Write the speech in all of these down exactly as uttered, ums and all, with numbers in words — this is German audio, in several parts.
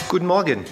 Guten Morgen.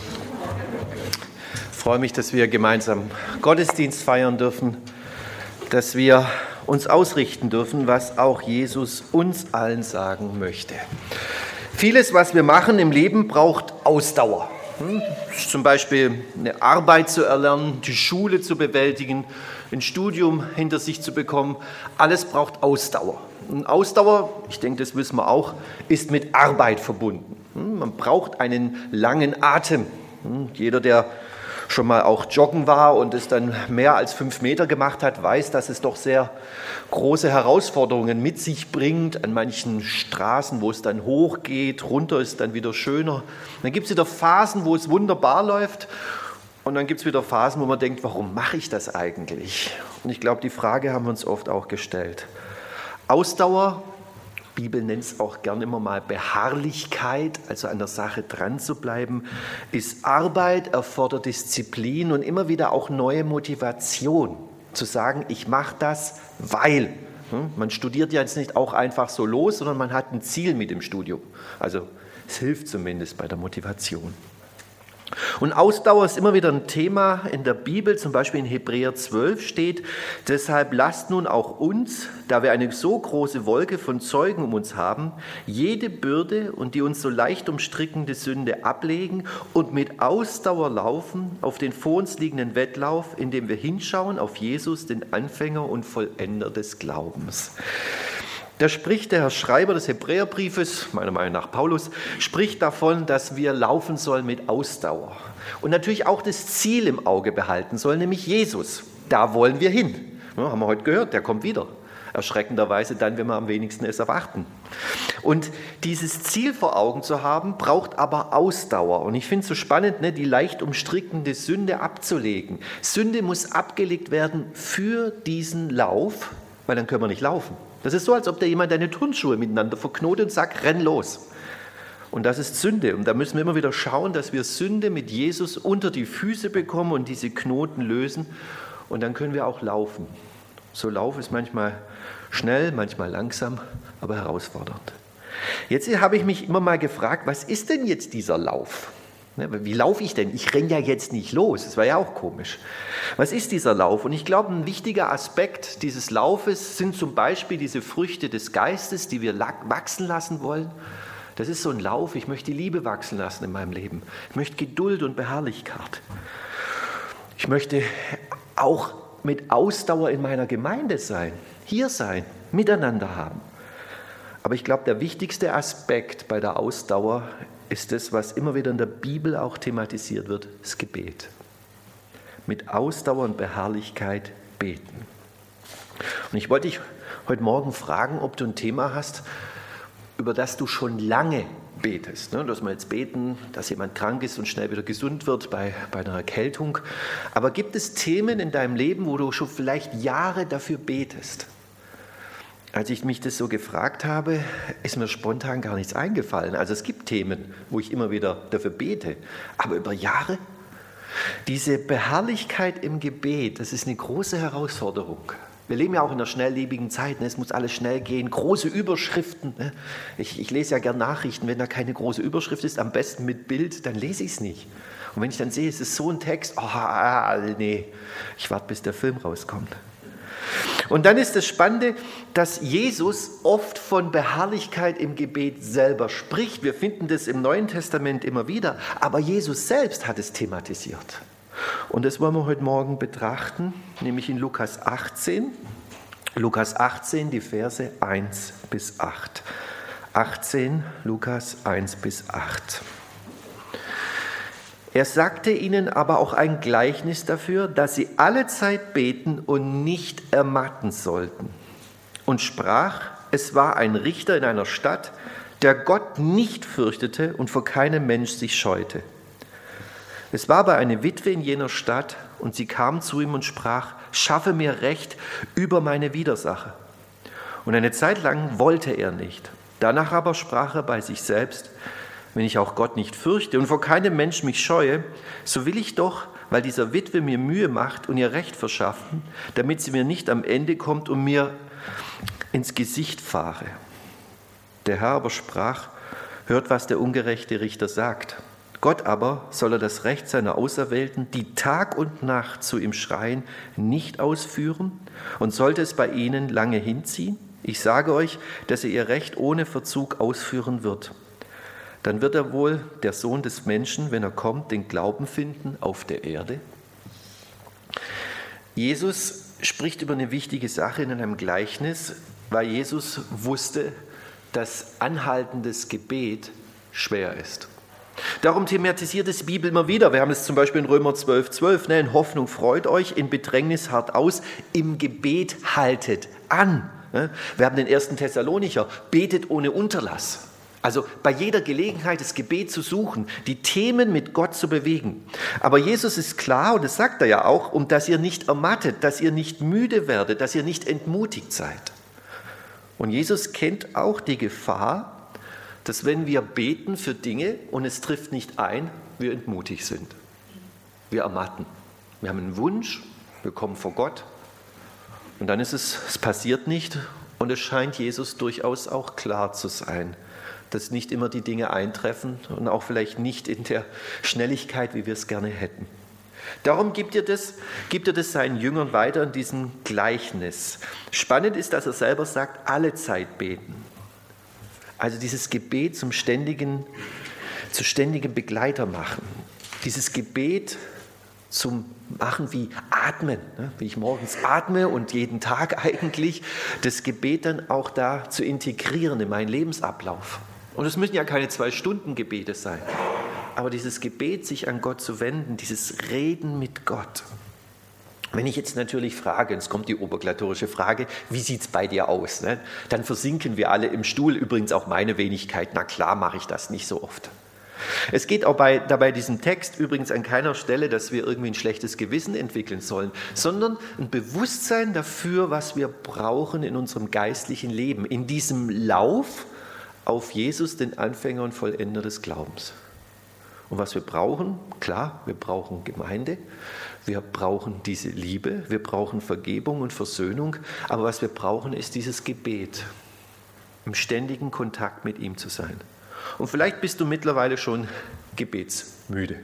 Ich freue mich, dass wir gemeinsam Gottesdienst feiern dürfen, dass wir uns ausrichten dürfen, was auch Jesus uns allen sagen möchte. Vieles, was wir machen im Leben, braucht Ausdauer. Zum Beispiel eine Arbeit zu erlernen, die Schule zu bewältigen, ein Studium hinter sich zu bekommen. Alles braucht Ausdauer. Und Ausdauer, ich denke, das wissen wir auch, ist mit Arbeit verbunden. Man braucht einen langen Atem. Jeder, der schon mal auch joggen war und es dann mehr als fünf Meter gemacht hat, weiß, dass es doch sehr große Herausforderungen mit sich bringt. An manchen Straßen, wo es dann hoch geht, runter ist dann wieder schöner. Dann gibt es wieder Phasen, wo es wunderbar läuft. Und dann gibt es wieder Phasen, wo man denkt, warum mache ich das eigentlich? Und ich glaube, die Frage haben wir uns oft auch gestellt. Ausdauer, die Bibel nennt es auch gerne immer mal Beharrlichkeit, also an der Sache dran zu bleiben, ist Arbeit, erfordert Disziplin und immer wieder auch neue Motivation. Zu sagen, ich mache das, weil. Man studiert ja jetzt nicht auch einfach so los, sondern man hat ein Ziel mit dem Studium. Also es hilft zumindest bei der Motivation. Und Ausdauer ist immer wieder ein Thema in der Bibel, zum Beispiel in Hebräer zwölf steht, deshalb lasst nun auch uns, da wir eine so große Wolke von Zeugen um uns haben, jede Bürde und die uns so leicht umstrickende Sünde ablegen und mit Ausdauer laufen auf den vor uns liegenden Wettlauf, indem wir hinschauen auf Jesus, den Anfänger und Vollender des Glaubens. Da spricht der Herr Schreiber des Hebräerbriefes, meiner Meinung nach Paulus, spricht davon, dass wir laufen sollen mit Ausdauer. Und natürlich auch das Ziel im Auge behalten sollen, nämlich Jesus. Da wollen wir hin. Ja, haben wir heute gehört, der kommt wieder. Erschreckenderweise dann, wenn wir am wenigsten es erwarten. Und dieses Ziel vor Augen zu haben, braucht aber Ausdauer. Und ich finde es so spannend, ne, die leicht umstrickende Sünde abzulegen. Sünde muss abgelegt werden für diesen Lauf, weil dann können wir nicht laufen. Das ist so, als ob da jemand deine Turnschuhe miteinander verknotet und sagt, renn los. Und das ist Sünde. Und da müssen wir immer wieder schauen, dass wir Sünde mit Jesus unter die Füße bekommen und diese Knoten lösen. Und dann können wir auch laufen. So Lauf ist manchmal schnell, manchmal langsam, aber herausfordernd. Jetzt habe ich mich immer mal gefragt, was ist denn jetzt dieser Lauf? Wie laufe ich denn? Ich renne ja jetzt nicht los. Das war ja auch komisch. Was ist dieser Lauf? Und ich glaube, ein wichtiger Aspekt dieses Laufes sind zum Beispiel diese Früchte des Geistes, die wir wachsen lassen wollen. Das ist so ein Lauf. Ich möchte die Liebe wachsen lassen in meinem Leben. Ich möchte Geduld und Beharrlichkeit. Ich möchte auch mit Ausdauer in meiner Gemeinde sein, hier sein, miteinander haben. Aber ich glaube, der wichtigste Aspekt bei der Ausdauer ist das, was immer wieder in der Bibel auch thematisiert wird, das Gebet. Mit Ausdauer und Beharrlichkeit beten. Und ich wollte dich heute Morgen fragen, ob du ein Thema hast, über das du schon lange betest. Dass wir jetzt beten, dass jemand krank ist und schnell wieder gesund wird bei, bei einer Erkältung. Aber gibt es Themen in deinem Leben, wo du schon vielleicht Jahre dafür betest? Als ich mich das so gefragt habe, ist mir spontan gar nichts eingefallen. Also es gibt Themen, wo ich immer wieder dafür bete. Aber über Jahre? Diese Beharrlichkeit im Gebet, das ist eine große Herausforderung. Wir leben ja auch in einer schnelllebigen Zeit. Ne? Es muss alles schnell gehen. Große Überschriften. Ne? Ich, ich lese ja gern Nachrichten. Wenn da keine große Überschrift ist, am besten mit Bild, dann lese ich es nicht. Und wenn ich dann sehe, es ist so ein Text, oh, nee, ich warte, bis der Film rauskommt. Und dann ist das Spannende, dass Jesus oft von Beharrlichkeit im Gebet selber spricht. Wir finden das im Neuen Testament immer wieder, aber Jesus selbst hat es thematisiert. Und das wollen wir heute Morgen betrachten, nämlich in Lukas achtzehn. Lukas achtzehn, die Verse eins bis acht. achtzehn, Lukas eins bis acht. Er sagte ihnen aber auch ein Gleichnis dafür, dass sie alle Zeit beten und nicht ermatten sollten. Und sprach, es war ein Richter in einer Stadt, der Gott nicht fürchtete und vor keinem Mensch sich scheute. Es war aber eine Witwe in jener Stadt, und sie kam zu ihm und sprach, schaffe mir Recht über meine Widersacher. Und eine Zeit lang wollte er nicht. Danach aber sprach er bei sich selbst, wenn ich auch Gott nicht fürchte und vor keinem Mensch mich scheue, so will ich doch, weil dieser Witwe mir Mühe macht und ihr Recht verschaffen, damit sie mir nicht am Ende kommt und mir ins Gesicht fahre. Der Herr aber sprach, hört, was der ungerechte Richter sagt. Gott aber soll er das Recht seiner Auserwählten, die Tag und Nacht zu ihm schreien, nicht ausführen? Und sollte es bei ihnen lange hinziehen? Ich sage euch, dass er ihr Recht ohne Verzug ausführen wird. Dann wird er wohl, der Sohn des Menschen, wenn er kommt, den Glauben finden auf der Erde? Jesus spricht über eine wichtige Sache in einem Gleichnis, weil Jesus wusste, dass anhaltendes Gebet schwer ist. Darum thematisiert es die Bibel immer wieder. Wir haben es zum Beispiel in Römer zwölf, zwölf. Ne? In Hoffnung freut euch, in Bedrängnis harrt aus, im Gebet haltet an. Ne? Wir haben den ersten Thessalonicher, betet ohne Unterlass. Also bei jeder Gelegenheit das Gebet zu suchen, die Themen mit Gott zu bewegen. Aber Jesus ist klar, und das sagt er ja auch, um dass ihr nicht ermattet, dass ihr nicht müde werdet, dass ihr nicht entmutigt seid. Und Jesus kennt auch die Gefahr, dass wenn wir beten für Dinge und es trifft nicht ein, wir entmutigt sind. Wir ermatten. Wir haben einen Wunsch, wir kommen vor Gott und dann ist es, es passiert nicht und es scheint Jesus durchaus auch klar zu sein, dass nicht immer die Dinge eintreffen und auch vielleicht nicht in der Schnelligkeit, wie wir es gerne hätten. Darum gibt er das, gibt er das seinen Jüngern weiter in diesem Gleichnis. Spannend ist, dass er selber sagt, alle Zeit beten. Also dieses Gebet zum ständigen, zu ständigen Begleiter machen. Dieses Gebet zum Machen wie Atmen, ne? Wie ich morgens atme und jeden Tag eigentlich, das Gebet dann auch da zu integrieren in meinen Lebensablauf. Und es müssen ja keine Zwei-Stunden-Gebete sein, aber dieses Gebet, sich an Gott zu wenden, dieses Reden mit Gott. Wenn ich jetzt natürlich frage, jetzt kommt die obligatorische Frage, wie sieht es bei dir aus? Ne? Dann versinken wir alle im Stuhl, übrigens auch meine Wenigkeit, na klar mache ich das nicht so oft. Es geht auch bei, dabei diesem Text übrigens an keiner Stelle, dass wir irgendwie ein schlechtes Gewissen entwickeln sollen, sondern ein Bewusstsein dafür, was wir brauchen in unserem geistlichen Leben, in diesem Lauf auf Jesus, den Anfänger und Vollender des Glaubens. Und was wir brauchen, klar, wir brauchen Gemeinde, wir brauchen diese Liebe, wir brauchen Vergebung und Versöhnung, aber was wir brauchen, ist dieses Gebet, im ständigen Kontakt mit ihm zu sein. Und vielleicht bist du mittlerweile schon gebetsmüde.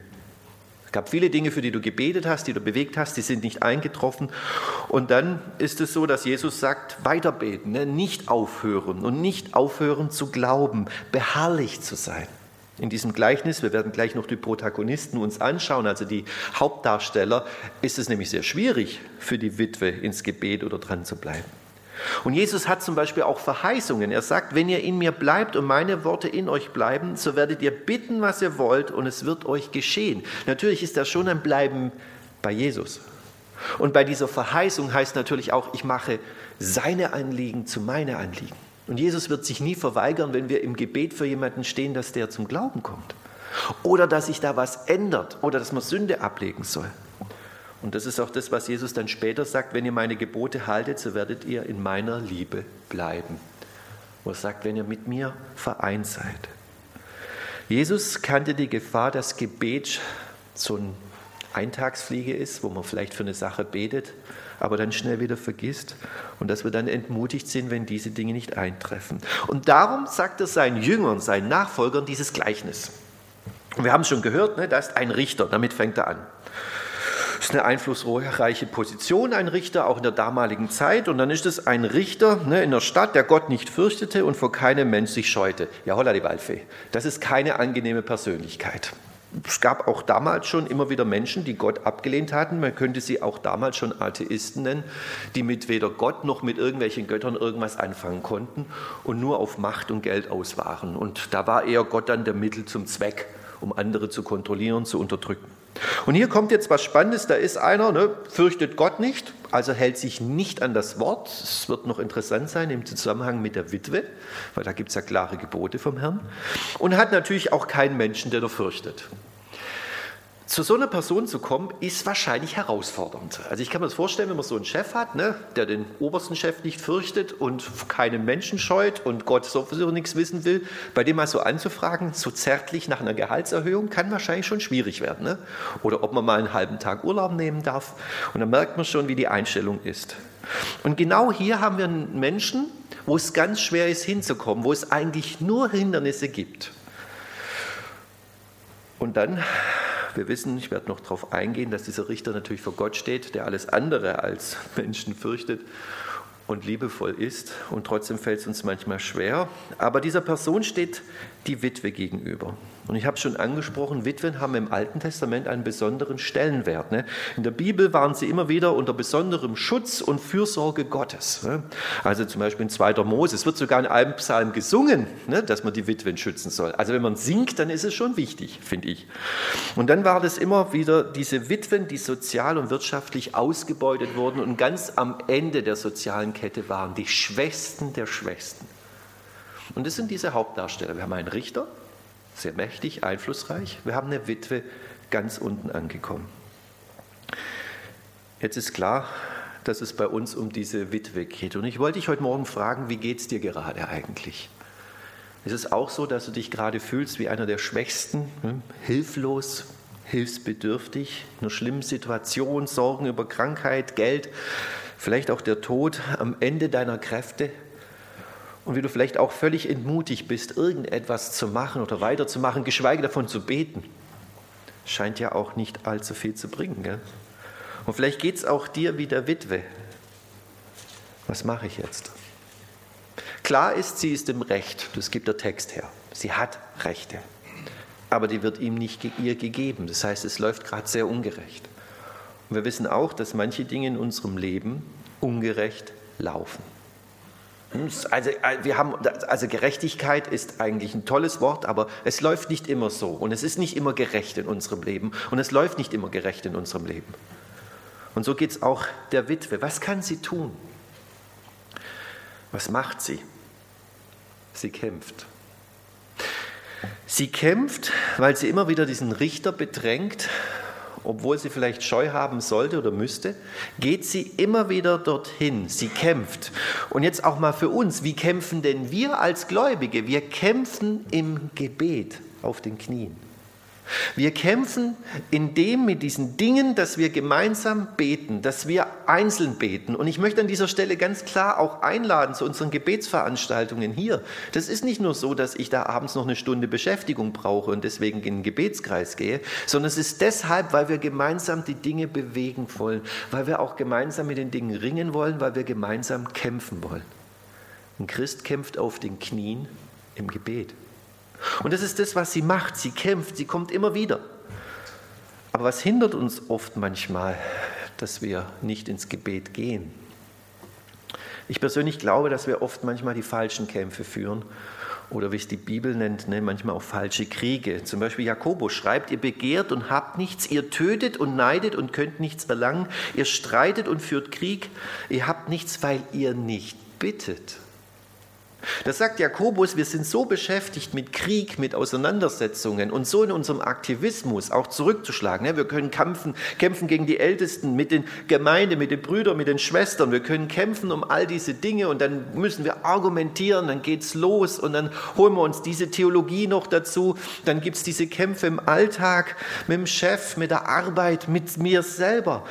Es gab viele Dinge, für die du gebetet hast, die du bewegt hast, die sind nicht eingetroffen. Und dann ist es so, dass Jesus sagt, weiterbeten, ne? Nicht aufhören und nicht aufhören zu glauben, beharrlich zu sein. In diesem Gleichnis, wir werden gleich noch die Protagonisten uns anschauen, also die Hauptdarsteller, ist es nämlich sehr schwierig für die Witwe ins Gebet oder dran zu bleiben. Und Jesus hat zum Beispiel auch Verheißungen. Er sagt, wenn ihr in mir bleibt und meine Worte in euch bleiben, so werdet ihr bitten, was ihr wollt und es wird euch geschehen. Natürlich ist das schon ein Bleiben bei Jesus. Und bei dieser Verheißung heißt natürlich auch, ich mache seine Anliegen zu meinen Anliegen. Und Jesus wird sich nie verweigern, wenn wir im Gebet für jemanden stehen, dass der zum Glauben kommt. Oder dass sich da was ändert oder dass man Sünde ablegen soll. Und das ist auch das, was Jesus dann später sagt, wenn ihr meine Gebote haltet, so werdet ihr in meiner Liebe bleiben. Wo er sagt, wenn ihr mit mir vereint seid. Jesus kannte die Gefahr, dass Gebet so eine Eintagsfliege ist, wo man vielleicht für eine Sache betet, aber dann schnell wieder vergisst und dass wir dann entmutigt sind, wenn diese Dinge nicht eintreffen. Und darum sagt er seinen Jüngern, seinen Nachfolgern dieses Gleichnis. Und wir haben es schon gehört, ne, da ist ein Richter, damit fängt er an. Das ist eine einflussreiche Position, ein Richter, auch in der damaligen Zeit. Und dann ist es ein Richter ne, in der Stadt, der Gott nicht fürchtete und vor keinem Mensch sich scheute. Ja, holla die Waldfee. Das ist keine angenehme Persönlichkeit. Es gab auch damals schon immer wieder Menschen, die Gott abgelehnt hatten. Man könnte sie auch damals schon Atheisten nennen, die mit weder Gott noch mit irgendwelchen Göttern irgendwas anfangen konnten und nur auf Macht und Geld aus waren. Und da war eher Gott dann der Mittel zum Zweck, um andere zu kontrollieren, zu unterdrücken. Und hier kommt jetzt was Spannendes, da ist einer, ne, fürchtet Gott nicht, also hält sich nicht an das Wort. Es wird noch interessant sein im Zusammenhang mit der Witwe, weil da gibt es ja klare Gebote vom Herrn. Und hat natürlich auch keinen Menschen, der er fürchtet. Zu so einer Person zu kommen, ist wahrscheinlich herausfordernd. Also ich kann mir das vorstellen, wenn man so einen Chef hat, ne, der den obersten Chef nicht fürchtet und keinen Menschen scheut und Gott sowieso nichts wissen will, bei dem mal so anzufragen, so zärtlich nach einer Gehaltserhöhung, kann wahrscheinlich schon schwierig werden. Ne? Oder ob man mal einen halben Tag Urlaub nehmen darf. Und dann merkt man schon, wie die Einstellung ist. Und genau hier haben wir einen Menschen, wo es ganz schwer ist hinzukommen, wo es eigentlich nur Hindernisse gibt. Und dann, wir wissen, ich werde noch darauf eingehen, dass dieser Richter natürlich vor Gott steht, der alles andere als Menschen fürchtet und liebevoll ist. Und trotzdem fällt es uns manchmal schwer. Aber dieser Person steht die Witwe gegenüber. Und ich habe schon angesprochen, Witwen haben im Alten Testament einen besonderen Stellenwert. Ne? In der Bibel waren sie immer wieder unter besonderem Schutz und Fürsorge Gottes. Ne? Also zum Beispiel in zweiter Mose, es wird sogar in einem Psalm gesungen, ne, dass man die Witwen schützen soll. Also wenn man singt, dann ist es schon wichtig, finde ich. Und dann war das immer wieder diese Witwen, die sozial und wirtschaftlich ausgebeutet wurden und ganz am Ende der sozialen Kette waren, die Schwächsten der Schwächsten. Und das sind diese Hauptdarsteller. Wir haben einen Richter, sehr mächtig, einflussreich. Wir haben eine Witwe, ganz unten angekommen. Jetzt ist klar, dass es bei uns um diese Witwe geht. Und ich wollte dich heute Morgen fragen, wie geht es dir gerade eigentlich? Ist es auch so, dass du dich gerade fühlst wie einer der Schwächsten, ne? Hilflos, hilfsbedürftig, in einer schlimmen Situation, Sorgen über Krankheit, Geld, vielleicht auch der Tod am Ende deiner Kräfte? Und wie du vielleicht auch völlig entmutigt bist, irgendetwas zu machen oder weiterzumachen, geschweige davon zu beten. Scheint ja auch nicht allzu viel zu bringen. Gell? Und vielleicht geht es auch dir wie der Witwe. Was mache ich jetzt? Klar ist, sie ist im Recht, das gibt der Text her. Sie hat Rechte, aber die wird ihm nicht ihr gegeben. Das heißt, es läuft gerade sehr ungerecht. Und wir wissen auch, dass manche Dinge in unserem Leben ungerecht laufen. Also, wir haben, also Gerechtigkeit ist eigentlich ein tolles Wort, aber es läuft nicht immer so. Und es ist nicht immer gerecht in unserem Leben. Und es läuft nicht immer gerecht in unserem Leben. Und so geht es auch der Witwe. Was kann sie tun? Was macht sie? Sie kämpft. Sie kämpft, weil sie immer wieder diesen Richter bedrängt. Obwohl sie vielleicht Scheu haben sollte oder müsste, geht sie immer wieder dorthin. Sie kämpft. Und jetzt auch mal für uns, wie kämpfen denn wir als Gläubige? Wir kämpfen im Gebet auf den Knien. Wir kämpfen in dem, mit diesen Dingen, dass wir gemeinsam beten, dass wir einzeln beten. Und ich möchte an dieser Stelle ganz klar auch einladen zu unseren Gebetsveranstaltungen hier. Das ist nicht nur so, dass ich da abends noch eine Stunde Beschäftigung brauche und deswegen in den Gebetskreis gehe, sondern es ist deshalb, weil wir gemeinsam die Dinge bewegen wollen, weil wir auch gemeinsam mit den Dingen ringen wollen, weil wir gemeinsam kämpfen wollen. Ein Christ kämpft auf den Knien im Gebet. Und das ist das, was sie macht. Sie kämpft, sie kommt immer wieder. Aber was hindert uns oft manchmal, dass wir nicht ins Gebet gehen? Ich persönlich glaube, dass wir oft manchmal die falschen Kämpfe führen oder wie es die Bibel nennt, ne, manchmal auch falsche Kriege. Zum Beispiel Jakobus schreibt, ihr begehrt und habt nichts, ihr tötet und neidet und könnt nichts erlangen, ihr streitet und führt Krieg, ihr habt nichts, weil ihr nicht bittet. Das sagt Jakobus, wir sind so beschäftigt mit Krieg, mit Auseinandersetzungen und so in unserem Aktivismus auch zurückzuschlagen. Wir können kämpfen, kämpfen gegen die Ältesten, mit den Gemeinden, mit den Brüdern, mit den Schwestern. Wir können kämpfen um all diese Dinge und dann müssen wir argumentieren, dann geht's los und dann holen wir uns diese Theologie noch dazu. Dann gibt es diese Kämpfe im Alltag, mit dem Chef, mit der Arbeit, mit mir selber.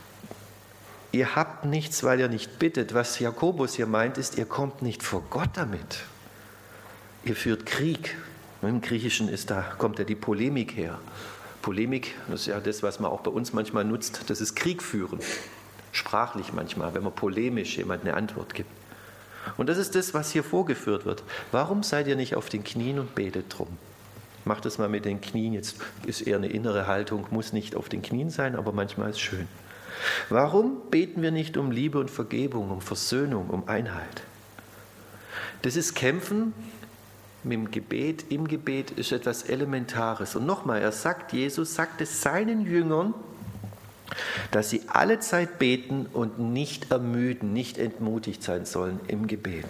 Ihr habt nichts, weil ihr nicht bittet. Was Jakobus hier meint, ist, ihr kommt nicht vor Gott damit. Ihr führt Krieg. Im Griechischen ist da, kommt ja die Polemik her. Polemik, das ist ja das, was man auch bei uns manchmal nutzt, das ist Krieg führen. Sprachlich manchmal, wenn man polemisch jemand eine Antwort gibt. Und das ist das, was hier vorgeführt wird. Warum seid ihr nicht auf den Knien und betet drum? Macht es mal mit den Knien, jetzt ist eher eine innere Haltung, muss nicht auf den Knien sein, aber manchmal ist es schön. Warum beten wir nicht um Liebe und Vergebung, um Versöhnung, um Einheit? Das ist Kämpfen mit dem Gebet. Im Gebet ist etwas Elementares. Und nochmal, er sagt, Jesus sagt es seinen Jüngern, dass sie alle Zeit beten und nicht ermüden, nicht entmutigt sein sollen im Gebet.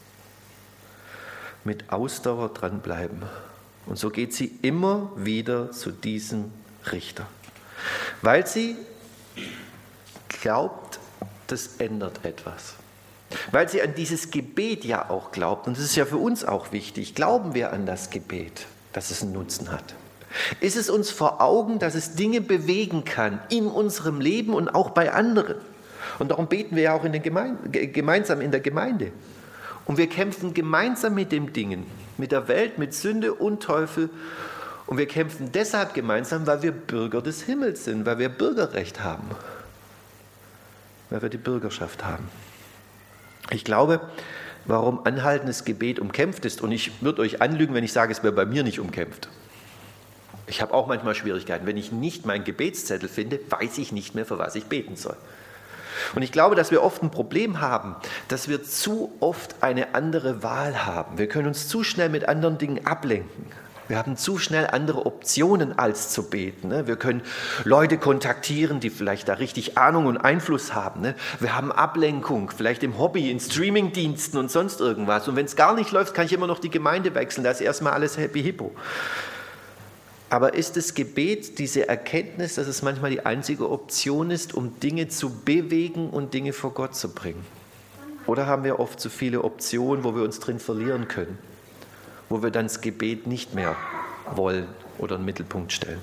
Mit Ausdauer dranbleiben. Und so geht sie immer wieder zu diesem Richter. Weil sie glaubt, das ändert etwas. Weil sie an dieses Gebet ja auch glaubt, und das ist ja für uns auch wichtig, glauben wir an das Gebet, dass es einen Nutzen hat. Ist es uns vor Augen, dass es Dinge bewegen kann in unserem Leben und auch bei anderen. Und darum beten wir ja auch in den Gemeinde, gemeinsam in der Gemeinde. Und wir kämpfen gemeinsam mit den Dingen, mit der Welt, mit Sünde und Teufel. Und wir kämpfen deshalb gemeinsam, weil wir Bürger des Himmels sind, weil wir Bürgerrecht haben, weil wir die Bürgerschaft haben. Ich glaube, warum anhaltendes Gebet umkämpft ist, und ich würde euch anlügen, wenn ich sage, es wäre bei mir nicht umkämpft. Ich habe auch manchmal Schwierigkeiten. Wenn ich nicht meinen Gebetszettel finde, weiß ich nicht mehr, für was ich beten soll. Und ich glaube, dass wir oft ein Problem haben, dass wir zu oft eine andere Wahl haben. Wir können uns zu schnell mit anderen Dingen ablenken. Wir haben zu schnell andere Optionen als zu beten. Wir können Leute kontaktieren, die vielleicht da richtig Ahnung und Einfluss haben. Wir haben Ablenkung, vielleicht im Hobby, in Streamingdiensten und sonst irgendwas. Und wenn es gar nicht läuft, kann ich immer noch die Gemeinde wechseln. Da ist erstmal alles happy hippo. Aber ist das Gebet diese Erkenntnis, dass es manchmal die einzige Option ist, um Dinge zu bewegen und Dinge vor Gott zu bringen? Oder haben wir oft zu viele Optionen, wo wir uns drin verlieren können, wo wir dann das Gebet nicht mehr wollen oder in den Mittelpunkt stellen?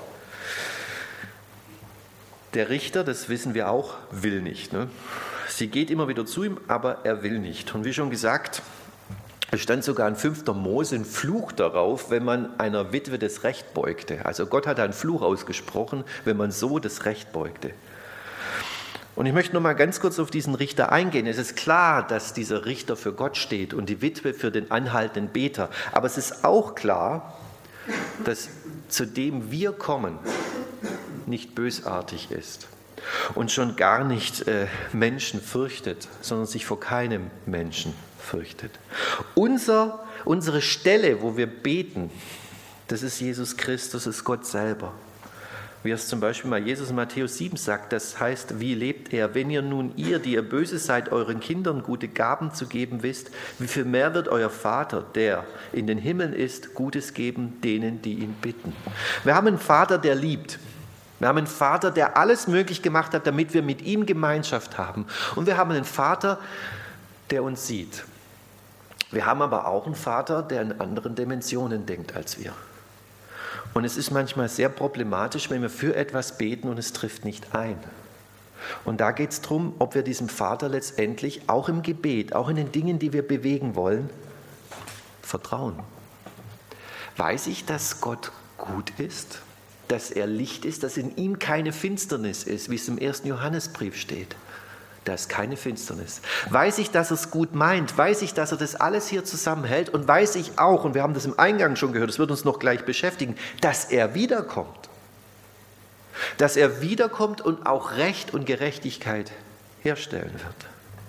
Der Richter, das wissen wir auch, will nicht. Ne? Sie geht immer wieder zu ihm, aber er will nicht. Und wie schon gesagt, es stand sogar in fünfter Mose ein Fluch darauf, wenn man einer Witwe das Recht beugte. Also Gott hat einen Fluch ausgesprochen, wenn man so das Recht beugte. Und ich möchte noch mal ganz kurz auf diesen Richter eingehen. Es ist klar, dass dieser Richter für Gott steht und die Witwe für den anhaltenden Beter. Aber es ist auch klar, dass zu dem wir kommen, nicht bösartig ist und schon gar nicht äh, Menschen fürchtet, sondern sich vor keinem Menschen fürchtet. Unser, unsere Stelle, wo wir beten, das ist Jesus Christus, das ist Gott selber. Wie es zum Beispiel mal Jesus in Matthäus sieben sagt, das heißt, wie lebt er? Wenn ihr nun ihr, die ihr böse seid, euren Kindern gute Gaben zu geben wisst, wie viel mehr wird euer Vater, der in den Himmeln ist, Gutes geben denen, die ihn bitten? Wir haben einen Vater, der liebt. Wir haben einen Vater, der alles möglich gemacht hat, damit wir mit ihm Gemeinschaft haben. Und wir haben einen Vater, der uns sieht. Wir haben aber auch einen Vater, der in anderen Dimensionen denkt als wir. Und es ist manchmal sehr problematisch, wenn wir für etwas beten und es trifft nicht ein. Und da geht es darum, ob wir diesem Vater letztendlich auch im Gebet, auch in den Dingen, die wir bewegen wollen, vertrauen. Weiß ich, dass Gott gut ist, dass er Licht ist, dass in ihm keine Finsternis ist, wie es im ersten Johannesbrief steht. Da ist keine Finsternis. Weiß ich, dass er es gut meint? Weiß ich, dass er das alles hier zusammenhält? Und weiß ich auch, und wir haben das im Eingang schon gehört, das wird uns noch gleich beschäftigen, dass er wiederkommt. Dass er wiederkommt und auch Recht und Gerechtigkeit herstellen wird.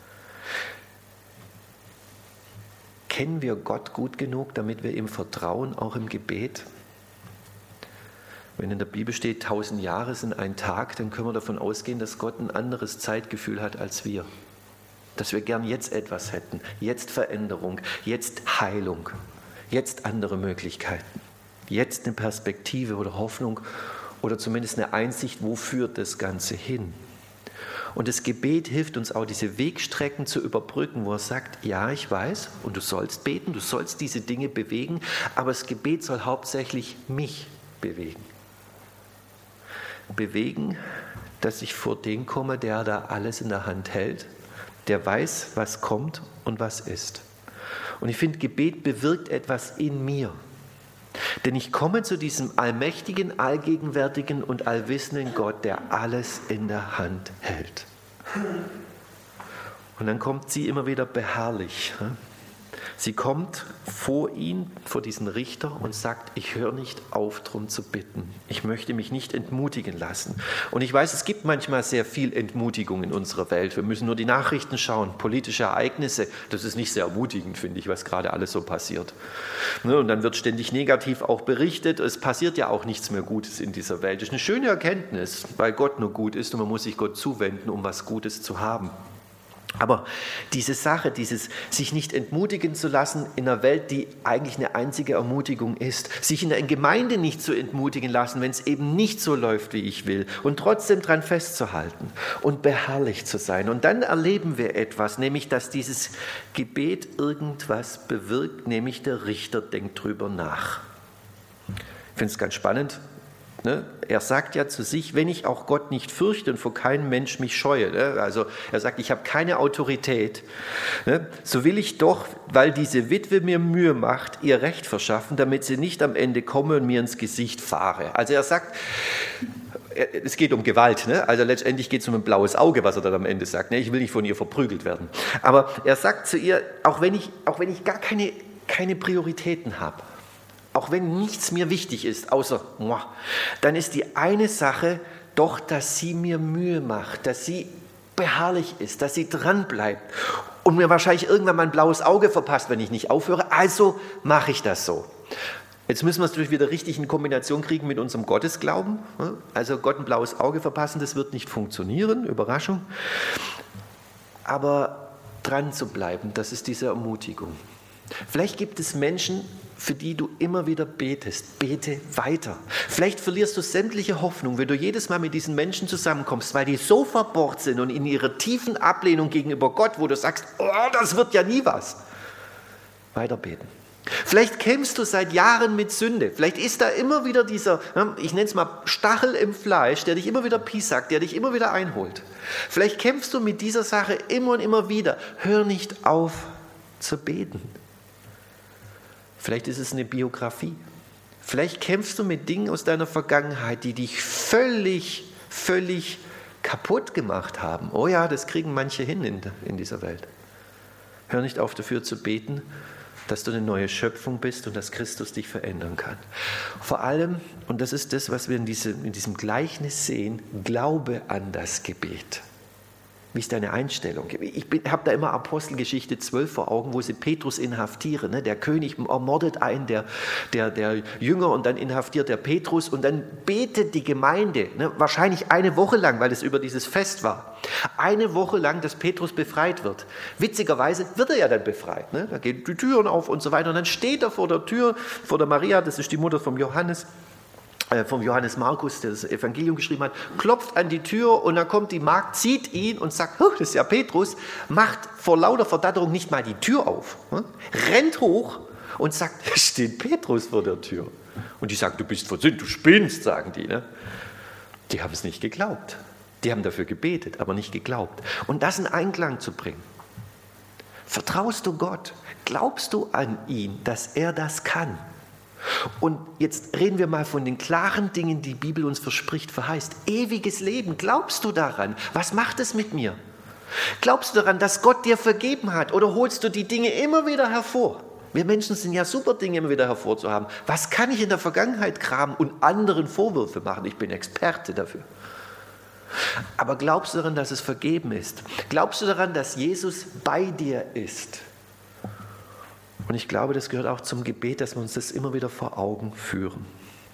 Kennen wir Gott gut genug, damit wir ihm vertrauen, auch im Gebet? Wenn in der Bibel steht, tausend Jahre sind ein Tag, dann können wir davon ausgehen, dass Gott ein anderes Zeitgefühl hat als wir. Dass wir gern jetzt etwas hätten, jetzt Veränderung, jetzt Heilung, jetzt andere Möglichkeiten, jetzt eine Perspektive oder Hoffnung oder zumindest eine Einsicht, wo führt das Ganze hin. Und das Gebet hilft uns auch, diese Wegstrecken zu überbrücken, wo er sagt, ja, ich weiß, und du sollst beten, du sollst diese Dinge bewegen, aber das Gebet soll hauptsächlich mich bewegen. Bewegen, dass ich vor den komme, der da alles in der Hand hält, der weiß, was kommt und was ist. Und ich finde, Gebet bewirkt etwas in mir. Denn ich komme zu diesem allmächtigen, allgegenwärtigen und allwissenden Gott, der alles in der Hand hält. Und dann kommt sie immer wieder beharrlich. Sie kommt vor ihn, vor diesen Richter und sagt, ich höre nicht auf, darum zu bitten. Ich möchte mich nicht entmutigen lassen. Und ich weiß, es gibt manchmal sehr viel Entmutigung in unserer Welt. Wir müssen nur die Nachrichten schauen, politische Ereignisse. Das ist nicht sehr ermutigend, finde ich, was gerade alles so passiert. Und dann wird ständig negativ auch berichtet. Es passiert ja auch nichts mehr Gutes in dieser Welt. Das ist eine schöne Erkenntnis, weil Gott nur gut ist und man muss sich Gott zuwenden, um was Gutes zu haben. Aber diese Sache, dieses sich nicht entmutigen zu lassen in einer Welt, die eigentlich eine einzige Ermutigung ist, sich in der Gemeinde nicht zu entmutigen lassen, wenn es eben nicht so läuft, wie ich will, und trotzdem dran festzuhalten und beharrlich zu sein. Und dann erleben wir etwas, nämlich, dass dieses Gebet irgendwas bewirkt, nämlich der Richter denkt drüber nach. Ich finde es ganz spannend. Ne? Er sagt ja zu sich, wenn ich auch Gott nicht fürchte und vor keinem Mensch mich scheue. Ne? Also er sagt, ich habe keine Autorität. Ne? So will ich doch, weil diese Witwe mir Mühe macht, ihr Recht verschaffen, damit sie nicht am Ende komme und mir ins Gesicht fahre. Also er sagt, es geht um Gewalt. Ne? Also letztendlich geht es um ein blaues Auge, was er dann am Ende sagt. Ne? Ich will nicht von ihr verprügelt werden. Aber er sagt zu ihr, auch wenn ich, auch wenn ich gar keine, keine Prioritäten habe, auch wenn nichts mir wichtig ist, außer, dann ist die eine Sache doch, dass sie mir Mühe macht, dass sie beharrlich ist, dass sie dranbleibt und mir wahrscheinlich irgendwann mal ein blaues Auge verpasst, wenn ich nicht aufhöre. Also mache ich das so. Jetzt müssen wir es natürlich wieder richtig in Kombination kriegen mit unserem Gottesglauben. Also Gott ein blaues Auge verpassen, das wird nicht funktionieren, Überraschung. Aber dran zu bleiben, das ist diese Ermutigung. Vielleicht gibt es Menschen, für die du immer wieder betest. Bete weiter. Vielleicht verlierst du sämtliche Hoffnung, wenn du jedes Mal mit diesen Menschen zusammenkommst, weil die so verbohrt sind und in ihrer tiefen Ablehnung gegenüber Gott, wo du sagst, oh, das wird ja nie was. Weiter beten. Vielleicht kämpfst du seit Jahren mit Sünde. Vielleicht ist da immer wieder dieser, ich nenne es mal Stachel im Fleisch, der dich immer wieder piesackt, der dich immer wieder einholt. Vielleicht kämpfst du mit dieser Sache immer und immer wieder. Hör nicht auf zu beten. Vielleicht ist es eine Biografie. Vielleicht kämpfst du mit Dingen aus deiner Vergangenheit, die dich völlig, völlig kaputt gemacht haben. Oh ja, das kriegen manche hin in, in dieser Welt. Hör nicht auf, dafür zu beten, dass du eine neue Schöpfung bist und dass Christus dich verändern kann. Vor allem, und das ist das, was wir in, diese, in diesem Gleichnis sehen, glaube an das Gebet. Wie ist deine Einstellung? Ich habe da immer Apostelgeschichte zwölf vor Augen, wo sie Petrus inhaftieren. Ne? Der König ermordet einen der, der, der Jünger und dann inhaftiert er Petrus und dann betet die Gemeinde, ne? Wahrscheinlich eine Woche lang, weil es über dieses Fest war. Eine Woche lang, dass Petrus befreit wird. Witzigerweise wird er ja dann befreit. Ne? Da gehen die Türen auf und so weiter und dann steht er vor der Tür, vor der Maria, das ist die Mutter vom Johannes, vom Johannes Markus, der das Evangelium geschrieben hat, klopft an die Tür und dann kommt die Magd, sieht ihn und sagt, oh, das ist ja Petrus, macht vor lauter Verdatterung nicht mal die Tür auf, rennt hoch und sagt, da steht Petrus vor der Tür. Und die sagen, du bist versinnt, du spinnst, sagen die. Ne? Die haben es nicht geglaubt. Die haben dafür gebetet, aber nicht geglaubt. Und das in Einklang zu bringen. Vertraust du Gott? Glaubst du an ihn, dass er das kann? Und jetzt reden wir mal von den klaren Dingen, die die Bibel uns verspricht, verheißt. Ewiges Leben, glaubst du daran? Was macht es mit mir? Glaubst du daran, dass Gott dir vergeben hat? Oder holst du die Dinge immer wieder hervor? Wir Menschen sind ja super, Dinge immer wieder hervorzuhaben. Was kann ich in der Vergangenheit graben und anderen Vorwürfe machen? Ich bin Experte dafür. Aber glaubst du daran, dass es vergeben ist? Glaubst du daran, dass Jesus bei dir ist? Und ich glaube, das gehört auch zum Gebet, dass wir uns das immer wieder vor Augen führen.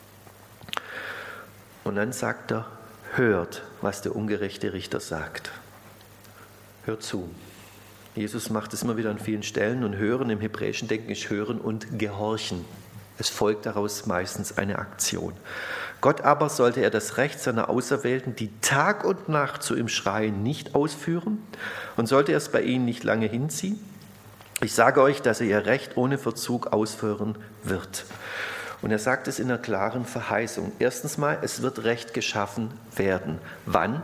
Und dann sagt er, hört, was der ungerechte Richter sagt. Hört zu. Jesus macht es immer wieder an vielen Stellen und hören im hebräischen Denken ist hören und gehorchen. Es folgt daraus meistens eine Aktion. Gott aber sollte er das Recht seiner Auserwählten, die Tag und Nacht zu ihm schreien, nicht ausführen und sollte er es bei ihnen nicht lange hinziehen? Ich sage euch, dass er ihr Recht ohne Verzug ausführen wird. Und er sagt es in einer klaren Verheißung. Erstens mal, es wird Recht geschaffen werden. Wann?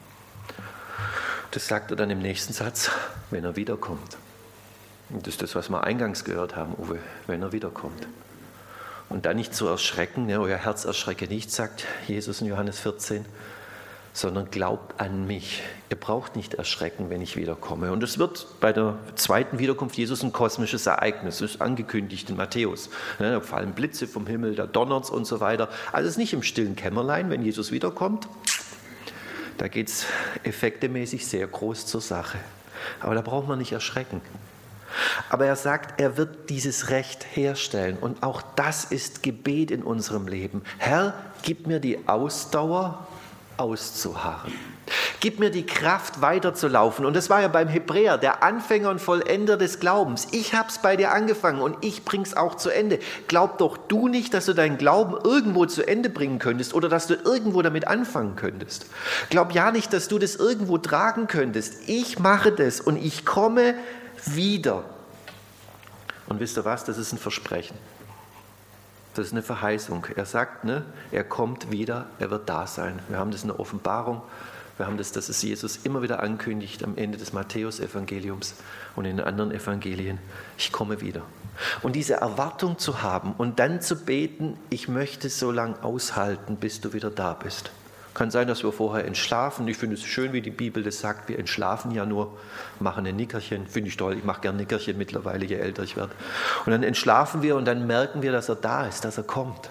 Das sagt er dann im nächsten Satz, wenn er wiederkommt. Und das ist das, was wir eingangs gehört haben, Uwe, wenn er wiederkommt. Und dann nicht zu erschrecken, ne, euer Herz erschrecke nicht, sagt Jesus in Johannes vierzehn, sondern glaubt an mich. Ihr braucht nicht erschrecken, wenn ich wiederkomme. Und es wird bei der zweiten Wiederkunft Jesus ein kosmisches Ereignis. Das ist angekündigt in Matthäus. Da fallen Blitze vom Himmel, da donnert's und so weiter. Also es ist nicht im stillen Kämmerlein, wenn Jesus wiederkommt. Da geht es effektemäßig sehr groß zur Sache. Aber da braucht man nicht erschrecken. Aber er sagt, er wird dieses Recht herstellen. Und auch das ist Gebet in unserem Leben. Herr, gib mir die Ausdauer, auszuharren. Gib mir die Kraft, weiterzulaufen. Und das war ja beim Hebräer, der Anfänger und Vollender des Glaubens. Ich habe es bei dir angefangen und ich bring's auch zu Ende. Glaub doch du nicht, dass du deinen Glauben irgendwo zu Ende bringen könntest oder dass du irgendwo damit anfangen könntest. Glaub ja nicht, dass du das irgendwo tragen könntest. Ich mache das und ich komme wieder. Und wisst ihr was? Das ist ein Versprechen. Das ist eine Verheißung. Er sagt, ne, er kommt wieder, er wird da sein. Wir haben das in der Offenbarung. Wir haben das, dass es Jesus immer wieder ankündigt am Ende des Matthäus-Evangeliums und in den anderen Evangelien. Ich komme wieder. Und diese Erwartung zu haben und dann zu beten, ich möchte so lange aushalten, bis du wieder da bist. Kann sein, dass wir vorher entschlafen. Ich finde es schön, wie die Bibel das sagt. Wir entschlafen ja nur, machen ein Nickerchen. Finde ich toll. Ich mache gerne Nickerchen mittlerweile, je älter ich werde. Und dann entschlafen wir und dann merken wir, dass er da ist, dass er kommt.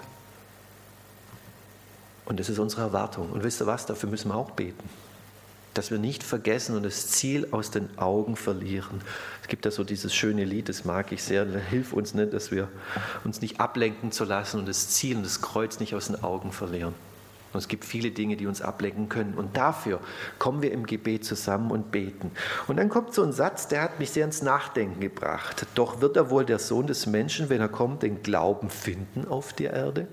Und das ist unsere Erwartung. Und wisst ihr was? Dafür müssen wir auch beten. Dass wir nicht vergessen und das Ziel aus den Augen verlieren. Es gibt ja so dieses schöne Lied, das mag ich sehr. Hilf uns nicht, dass wir uns nicht ablenken zu lassen und das Ziel und das Kreuz nicht aus den Augen verlieren. Und es gibt viele Dinge, die uns ablenken können. Und dafür kommen wir im Gebet zusammen und beten. Und dann kommt so ein Satz, der hat mich sehr ins Nachdenken gebracht. Doch wird er wohl der Sohn des Menschen, wenn er kommt, den Glauben finden auf der Erde?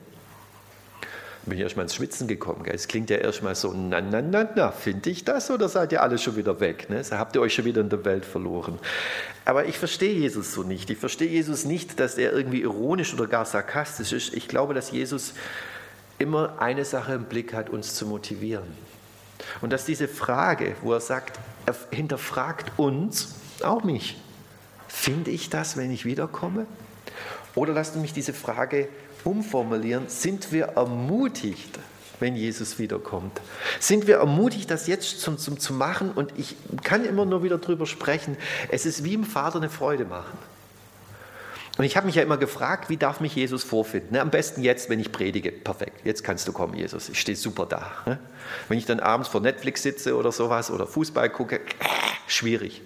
Da bin ich erst mal ins Schwitzen gekommen. Es klingt ja erstmal so, na, na, na, na, finde ich das oder seid ihr alle schon wieder weg? Ne? So habt ihr euch schon wieder in der Welt verloren. Aber ich verstehe Jesus so nicht. Ich verstehe Jesus nicht, dass er irgendwie ironisch oder gar sarkastisch ist. Ich glaube, dass Jesus immer eine Sache im Blick hat, uns zu motivieren. Und dass diese Frage, wo er sagt, er hinterfragt uns, auch mich, finde ich das, wenn ich wiederkomme? Oder lasst mich diese Frage umformulieren, sind wir ermutigt, wenn Jesus wiederkommt? Sind wir ermutigt, das jetzt zum, zum, zu machen? Und ich kann immer nur wieder drüber sprechen, es ist wie im Vater eine Freude machen. Und ich habe mich ja immer gefragt, wie darf mich Jesus vorfinden? Am besten jetzt, wenn ich predige. Perfekt, jetzt kannst du kommen, Jesus. Ich stehe super da. Wenn ich dann abends vor Netflix sitze oder sowas oder Fußball gucke, schwierig.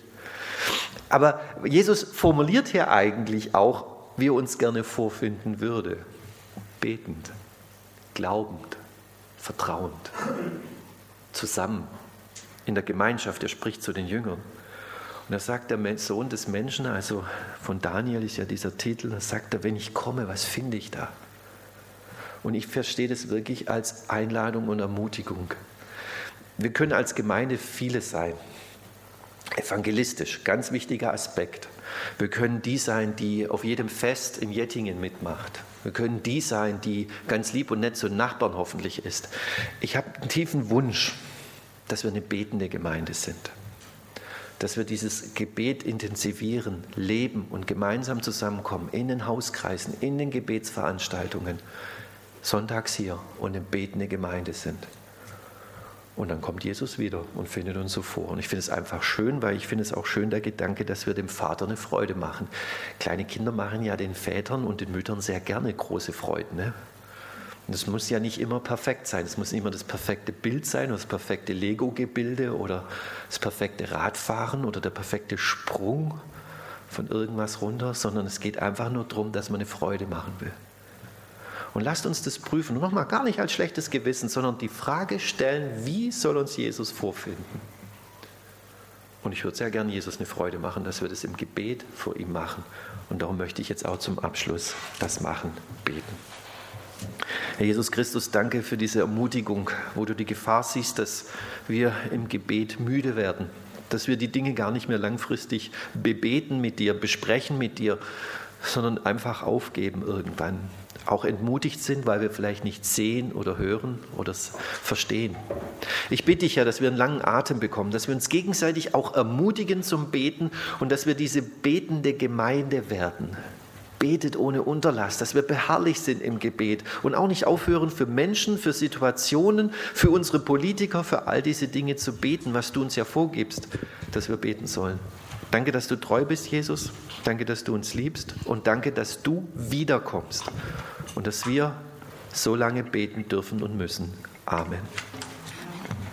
Aber Jesus formuliert hier eigentlich auch, wie er uns gerne vorfinden würde. Betend, glaubend, vertrauend, zusammen, in der Gemeinschaft. Er spricht zu den Jüngern. Und er sagt, der Sohn des Menschen, also von Daniel ist ja dieser Titel, da sagt er, wenn ich komme, was finde ich da? Und ich verstehe das wirklich als Einladung und Ermutigung. Wir können als Gemeinde vieles sein. Evangelistisch, ganz wichtiger Aspekt. Wir können die sein, die auf jedem Fest in Jettingen mitmacht. Wir können die sein, die ganz lieb und nett zu Nachbarn hoffentlich ist. Ich habe einen tiefen Wunsch, dass wir eine betende Gemeinde sind. Dass wir dieses Gebet intensivieren, leben und gemeinsam zusammenkommen in den Hauskreisen, in den Gebetsveranstaltungen, sonntags hier und eine betende Gemeinde sind. Und dann kommt Jesus wieder und findet uns so vor. Und ich finde es einfach schön, weil ich finde es auch schön, der Gedanke, dass wir dem Vater eine Freude machen. Kleine Kinder machen ja den Vätern und den Müttern sehr gerne große Freuden. Ne? Und es muss ja nicht immer perfekt sein. Es muss nicht immer das perfekte Bild sein oder das perfekte Lego-Gebilde oder das perfekte Radfahren oder der perfekte Sprung von irgendwas runter, sondern es geht einfach nur darum, dass man eine Freude machen will. Und lasst uns das prüfen. Und nochmal, gar nicht als schlechtes Gewissen, sondern die Frage stellen, wie soll uns Jesus vorfinden? Und ich würde sehr gerne Jesus eine Freude machen, dass wir das im Gebet vor ihm machen. Und darum möchte ich jetzt auch zum Abschluss das machen, beten. Herr Jesus Christus, danke für diese Ermutigung, wo du die Gefahr siehst, dass wir im Gebet müde werden, dass wir die Dinge gar nicht mehr langfristig bebeten mit dir, besprechen mit dir, sondern einfach aufgeben irgendwann. Auch entmutigt sind, weil wir vielleicht nicht sehen oder hören oder es verstehen. Ich bitte dich ja, dass wir einen langen Atem bekommen, dass wir uns gegenseitig auch ermutigen zum Beten und dass wir diese betende Gemeinde werden. Betet ohne Unterlass, dass wir beharrlich sind im Gebet und auch nicht aufhören, für Menschen, für Situationen, für unsere Politiker, für all diese Dinge zu beten, was du uns ja vorgibst, dass wir beten sollen. Danke, dass du treu bist, Jesus. Danke, dass du uns liebst. Und danke, dass du wiederkommst und dass wir so lange beten dürfen und müssen. Amen.